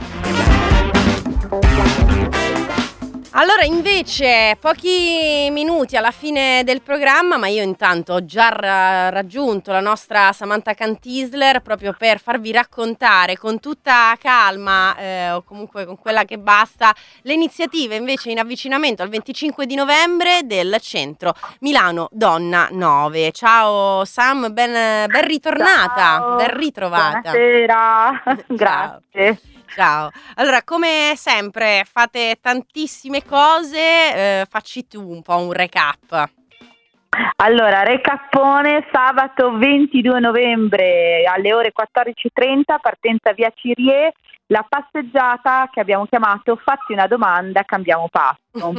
Allora, invece, pochi minuti alla fine del programma, ma io intanto ho già ra- raggiunto la nostra Samantha Cantisler proprio per farvi raccontare con tutta calma, eh, o comunque con quella che basta, le iniziative invece in avvicinamento al venticinque di novembre del centro Milano Donna nove. Ciao Sam, ben, ben ritornata, Ciao. ben ritrovata. Buonasera, grazie. Ciao. Allora, come sempre fate tantissime cose, eh, facci tu un po' un recap. Allora, recappone, sabato ventidue novembre alle ore quattordici e trenta, partenza via Cirie, la passeggiata che abbiamo chiamato Fatti una domanda, cambiamo passo.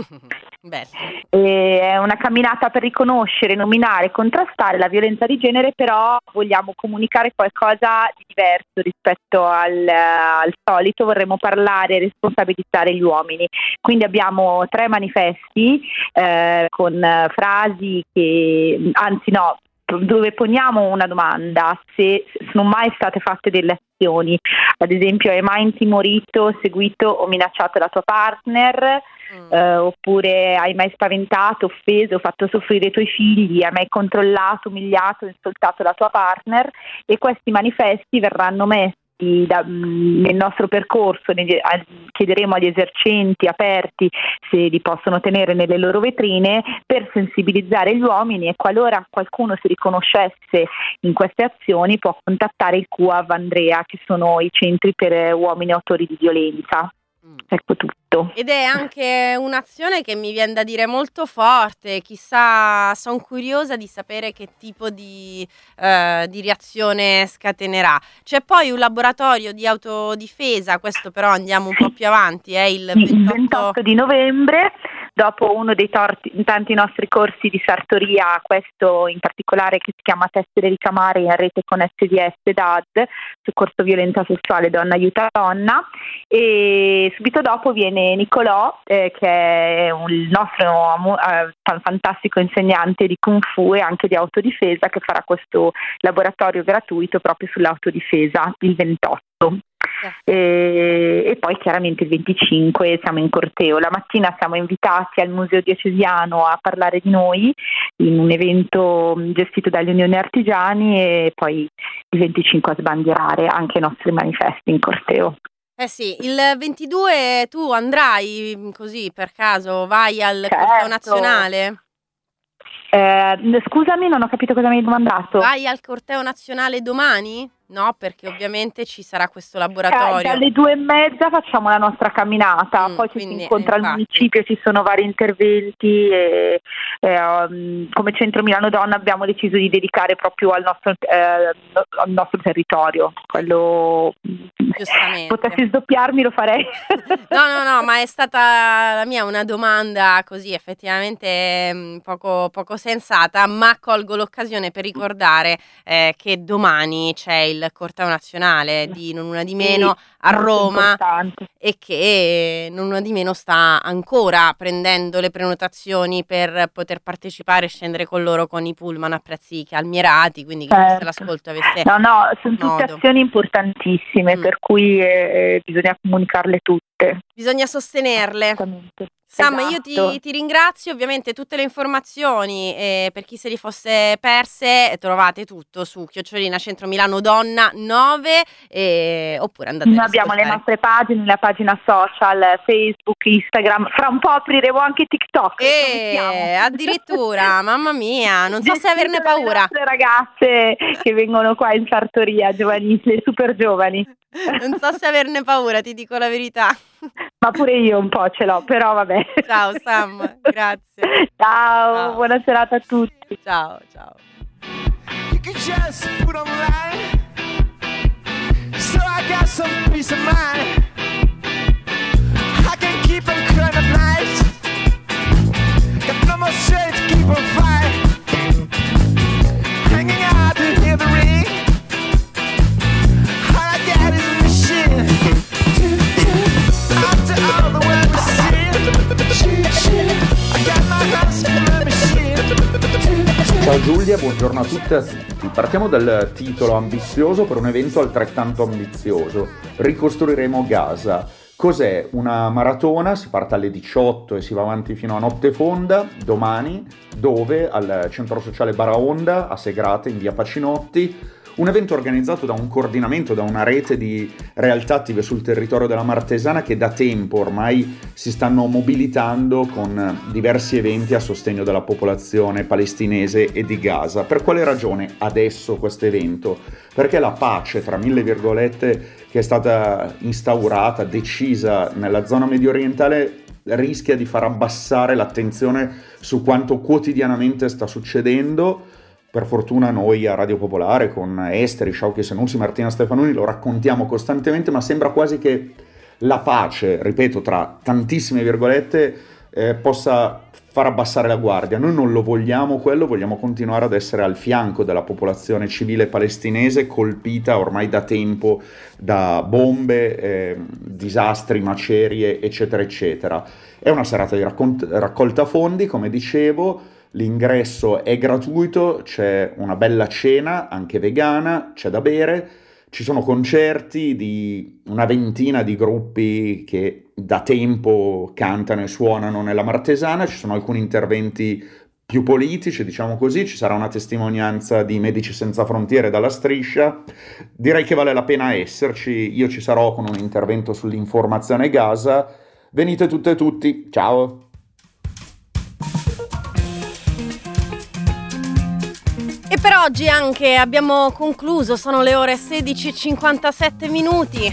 E è una camminata per riconoscere, nominare e contrastare la violenza di genere, però vogliamo comunicare qualcosa di diverso rispetto al, al solito, vorremmo parlare e responsabilizzare gli uomini. Quindi abbiamo tre manifesti eh, con frasi che, anzi no, dove poniamo una domanda: se sono mai state fatte delle azioni, ad esempio hai mai intimorito, seguito o minacciato la tua partner, mm. eh, oppure hai mai spaventato, offeso, fatto soffrire i tuoi figli, hai mai controllato, umiliato, insultato la tua partner. E questi manifesti verranno messi Da, nel nostro percorso, ne, a, chiederemo agli esercenti aperti se li possono tenere nelle loro vetrine per sensibilizzare gli uomini, e qualora qualcuno si riconoscesse in queste azioni può contattare il C U A V Andrea, che sono i centri per uomini autori di violenza. Ecco tutto. Ed è anche un'azione che mi viene da dire molto forte, chissà, sono curiosa di sapere che tipo di, eh, di reazione scatenerà. C'è poi un laboratorio di autodifesa, questo però andiamo un po' più avanti, è il ventotto... il ventotto di novembre, dopo uno dei torti, tanti nostri corsi di sartoria, questo in particolare che si chiama Tessere ricamare in rete con S D S D A D, sul corso violenza sessuale Donna aiuta donna, e subito dopo viene Nicolò, eh, che è un, il nostro eh, fantastico insegnante di Kung Fu e anche di autodifesa, che farà questo laboratorio gratuito proprio sull'autodifesa il ventotto. E, e poi chiaramente il venticinque siamo in corteo. La mattina siamo invitati al Museo Diocesiano a parlare di noi in un evento gestito dagli Unioni Artigiani, e poi il venticinque a sbandierare anche i nostri manifesti in corteo. Eh sì, il ventidue tu andrai così per caso, vai al certo. corteo nazionale? Eh, scusami, non ho capito cosa mi hai domandato. Vai al corteo nazionale domani? No, perché ovviamente ci sarà questo laboratorio. Eh, dalle due e mezza facciamo la nostra camminata, mm, poi ci si incontra al municipio, ci sono vari interventi e, e um, come Centro Milano Donna abbiamo deciso di dedicare proprio al nostro, eh, al nostro territorio. Quello, potessi sdoppiarmi lo farei. No, no, no, ma è stata la mia una domanda così effettivamente mh, poco, poco sensata, ma colgo l'occasione per ricordare eh, che domani c'è il il corteo nazionale di Non Una Di Meno sì, a Roma, e che Non Una Di Meno sta ancora prendendo le prenotazioni per poter partecipare e scendere con loro con i pullman a prezzi calmierati, quindi che certo. l'ascolto avesse no no sono tutte modo. Azioni importantissime, mm. per cui eh, bisogna comunicarle tutte, bisogna sostenerle. Sam, Esatto. io ti, ti ringrazio, ovviamente tutte le informazioni eh, per chi se li fosse perse trovate tutto su Chiocciolina Centro Milano Donna nove eh, oppure andate Noi a abbiamo le ascoltare. nostre pagine, la pagina social, Facebook, Instagram, fra un po' apriremo anche TikTok. Eh, addirittura, mamma mia, non so se averne Gestite dalle paura. nostre ragazze che vengono qua in sartoria, giovanissime, super giovani. Non so se averne paura, ti dico la verità. Ma pure io un po' ce l'ho, però vabbè. Ciao Sam, grazie. Ciao, Ciao. buona serata a tutti. Ciao, ciao. You can just put online, so I got some peace of mind. I can keep on crying at night, got no more shade to keep on fighting, hanging out to hear the ring. All I got is a machine. After all the world we see, I got my hands full of machine. Ciao Giulia, buongiorno a tutte e a tutti. Partiamo dal titolo ambizioso per un evento altrettanto ambizioso. Ricostruiremo Gaza. Cos'è? Una maratona, si parte alle diciotto e si va avanti fino a notte fonda, domani, dove? Al centro sociale Baraonda, a Segrate, in via Pacinotti. Un evento organizzato da un coordinamento, da una rete di realtà attive sul territorio della Martesana che da tempo ormai si stanno mobilitando con diversi eventi a sostegno della popolazione palestinese e di Gaza. Per quale ragione adesso questo evento? Perché la pace, tra mille virgolette, che è stata instaurata, decisa nella zona medio orientale, rischia di far abbassare l'attenzione su quanto quotidianamente sta succedendo. Per fortuna noi a Radio Popolare con Esteri, Sciauchi Senussi, Martina Stefanoni lo raccontiamo costantemente, ma sembra quasi che la pace, ripeto, tra tantissime virgolette, eh, possa far abbassare la guardia. Noi non lo vogliamo quello, vogliamo continuare ad essere al fianco della popolazione civile palestinese colpita ormai da tempo da bombe, eh, disastri, macerie, eccetera, eccetera. È una serata di raccont- raccolta fondi, come dicevo. L'ingresso è gratuito, c'è una bella cena, anche vegana, c'è da bere, ci sono concerti di una ventina di gruppi che da tempo cantano e suonano nella Martesana, ci sono alcuni interventi più politici, diciamo così, ci sarà una testimonianza di Medici Senza Frontiere dalla Striscia. Direi che vale la pena esserci, io ci sarò con un intervento sull'informazione Gaza. Venite tutte e tutti, ciao! E per oggi anche abbiamo concluso, sono le ore sedici e cinquantasette minuti.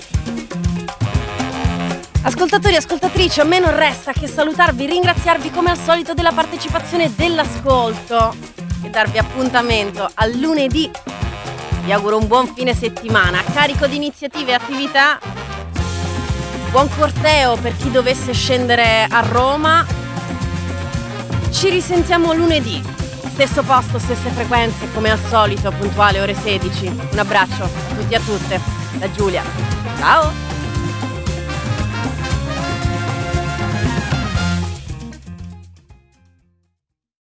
Ascoltatori e ascoltatrici, a me non resta che salutarvi, ringraziarvi come al solito della partecipazione e dell'ascolto e darvi appuntamento al lunedì. Vi auguro un buon fine settimana, carico di iniziative e attività. Buon corteo per chi dovesse scendere a Roma. Ci risentiamo lunedì. Stesso posto, stesse frequenze, come al solito, puntuale ore sedici. Un abbraccio a tutti e a tutte, da Giulia. Ciao!